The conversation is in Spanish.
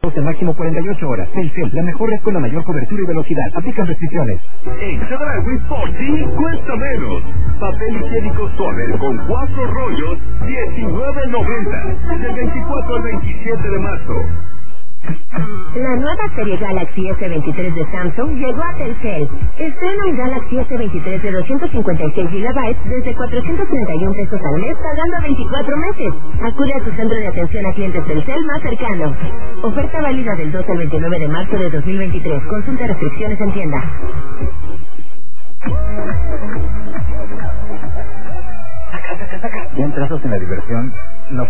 de máximo 48 horas. Telcel, la mejor red con la mayor cobertura y velocidad. Aplican restricciones. En Chedraui por ti cuesta menos. Papel higiénico suave con 4 rollos, $19.90. Del 24 al 27 de marzo. La nueva serie Galaxy S23 de Samsung llegó a Telcel. Estrena un Galaxy S23 de 256 GB desde $431 al mes pagando 24 meses. Acude a tu centro de atención a clientes Telcel más cercano. Oferta válida del 2 al 29 de marzo de 2023. Consulta restricciones en tienda. ¿Ya entrados en la diversión?